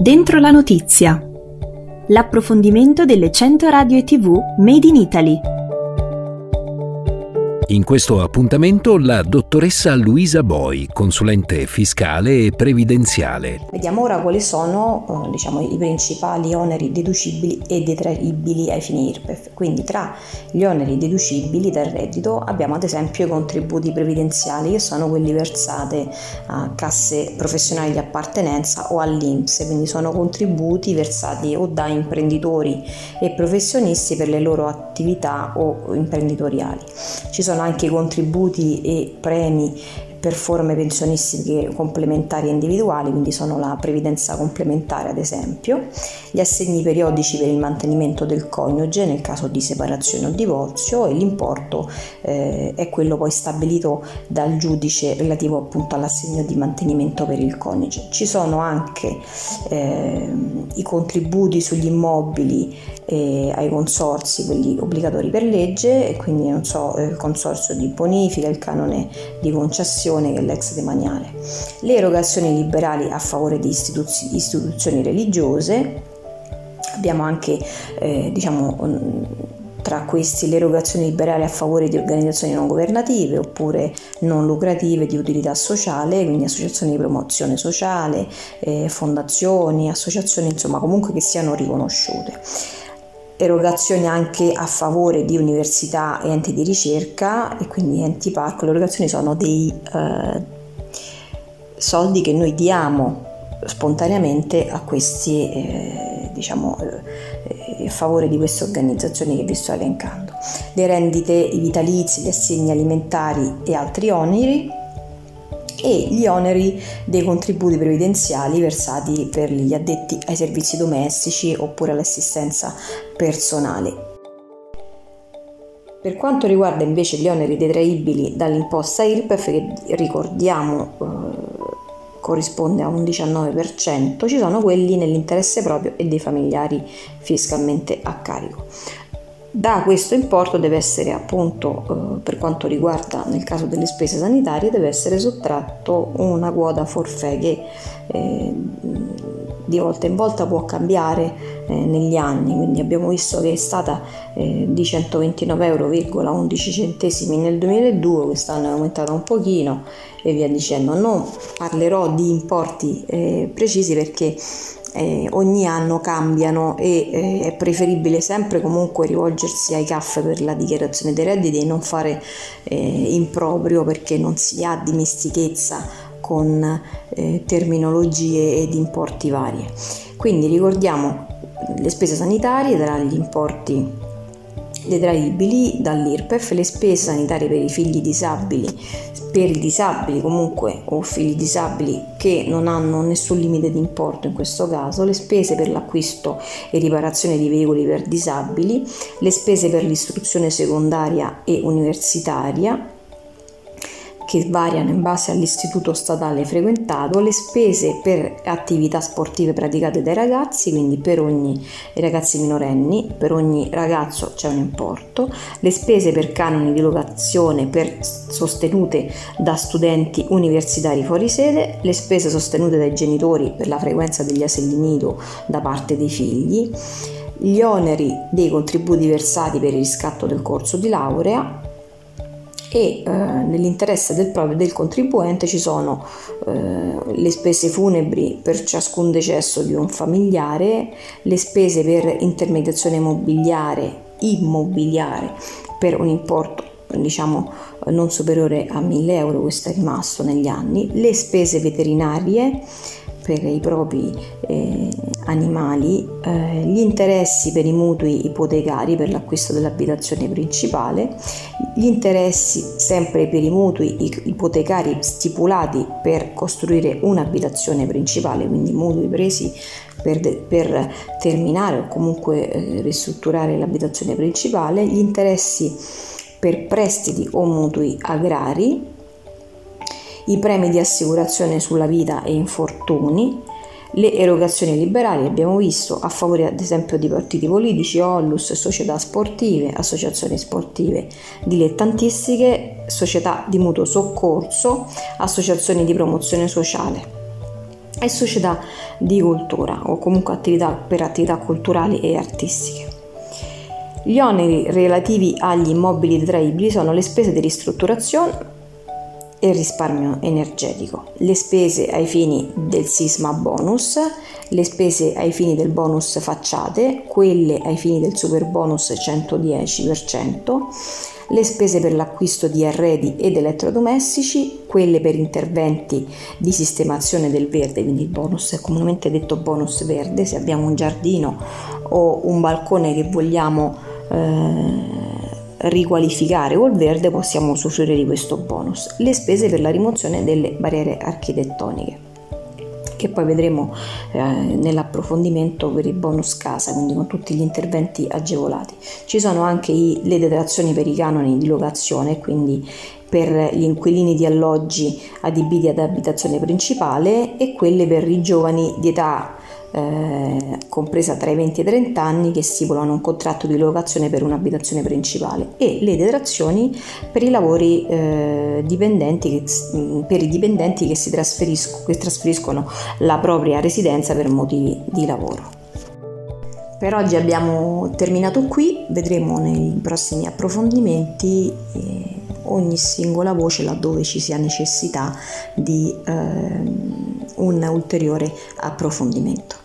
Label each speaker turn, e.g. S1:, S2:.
S1: Dentro la notizia. L'approfondimento delle 100 radio e TV Made in Italy.
S2: In questo appuntamento la dottoressa Luisa Boi, consulente fiscale e previdenziale.
S3: Vediamo ora quali sono i principali oneri deducibili e detraibili ai fini IRPEF. Quindi tra gli oneri deducibili dal reddito abbiamo ad esempio i contributi previdenziali, che sono quelli versati a casse professionali di appartenenza o all'INPS, quindi sono contributi versati o da imprenditori e professionisti per le loro attività o imprenditoriali. Ci sono anche i contributi e premi per forme pensionistiche complementari e individuali, quindi sono la previdenza complementare ad esempio, gli assegni periodici per il mantenimento del coniuge nel caso di separazione o divorzio, e l'importo è quello poi stabilito dal giudice relativo appunto all'assegno di mantenimento per il coniuge. Ci sono anche i contributi sugli immobili ai consorzi, quelli obbligatori per legge, e quindi il consorzio di bonifica, il canone di concessione che è l'ex demaniale, le erogazioni liberali a favore di istituzioni religiose. Abbiamo anche tra questi le erogazioni liberali a favore di organizzazioni non governative oppure non lucrative di utilità sociale, quindi associazioni di promozione sociale, fondazioni, associazioni insomma comunque che siano riconosciute. Erogazioni anche a favore di università e enti di ricerca e quindi enti parco. Le erogazioni sono dei soldi che noi diamo spontaneamente a questi a favore di queste organizzazioni che vi sto elencando. Le rendite, i vitalizi, gli assegni alimentari e altri oneri, e gli oneri dei contributi previdenziali versati per gli addetti ai servizi domestici oppure all'assistenza personale. Per quanto riguarda invece gli oneri detraibili dall'imposta IRPEF, che ricordiamo corrisponde a un 19%, ci sono quelli nell'interesse proprio e dei familiari fiscalmente a carico. Da questo importo deve essere appunto, per quanto riguarda nel caso delle spese sanitarie, deve essere sottratto una quota forfait che di volta in volta può cambiare negli anni, quindi abbiamo visto che è stata di 129,11 euro nel 2002, quest'anno è aumentata un pochino e via dicendo. Non parlerò di importi precisi perché ogni anno cambiano e è preferibile sempre comunque rivolgersi ai CAF per la dichiarazione dei redditi e non fare improprio, perché non si ha dimestichezza con terminologie ed importi varie. Quindi ricordiamo le spese sanitarie tra gli importi detraibili dall'IRPEF, le spese sanitarie per i figli disabili, per i disabili comunque o figli disabili che non hanno nessun limite di importo in questo caso, le spese per l'acquisto e riparazione di veicoli per disabili, le spese per l'istruzione secondaria e universitaria che variano in base all'istituto statale frequentato, le spese per attività sportive praticate dai ragazzi, quindi per ogni ragazzi minorenni, per ogni ragazzo c'è un importo, le spese per canoni di locazione sostenute da studenti universitari fuori sede, le spese sostenute dai genitori per la frequenza degli asili nido da parte dei figli, gli oneri dei contributi versati per il riscatto del corso di laurea, e nell'interesse del contribuente ci sono le spese funebri per ciascun decesso di un familiare, le spese per intermediazione immobiliare per un importo non superiore a 1.000 euro, questo è rimasto negli anni, le spese veterinarie per i propri animali, gli interessi per i mutui ipotecari per l'acquisto dell'abitazione principale, gli interessi sempre per i mutui ipotecari stipulati per costruire un'abitazione principale, quindi mutui presi per terminare o comunque ristrutturare l'abitazione principale, gli interessi per prestiti o mutui agrari, i premi di assicurazione sulla vita e infortuni, le erogazioni liberali, abbiamo visto, a favore ad esempio di partiti politici, onlus, società sportive, associazioni sportive dilettantistiche, società di mutuo soccorso, associazioni di promozione sociale. e società di cultura o comunque per attività culturali e artistiche. Gli oneri relativi agli immobili detraibili sono le spese di ristrutturazione e il risparmio energetico, le spese ai fini del sisma bonus, le spese ai fini del bonus facciate, quelle ai fini del super bonus 110%, le spese per l'acquisto di arredi ed elettrodomestici, quelle per interventi di sistemazione del verde, quindi il bonus è comunemente detto bonus verde, se abbiamo un giardino o un balcone che vogliamo riqualificare col verde possiamo usufruire di questo bonus, le spese per la rimozione delle barriere architettoniche, che poi vedremo nell'approfondimento per il bonus casa, quindi con tutti gli interventi agevolati. Ci sono anche le detrazioni per i canoni di locazione, quindi per gli inquilini di alloggi adibiti ad abitazione principale, e quelle per i giovani di età compresa tra i 20 e i 30 anni che stipulano un contratto di locazione per un'abitazione principale, e le detrazioni per i lavori dipendenti per i dipendenti che trasferiscono la propria residenza per motivi di lavoro. Per oggi abbiamo terminato qui, vedremo nei prossimi approfondimenti ogni singola voce laddove ci sia necessità di un ulteriore approfondimento.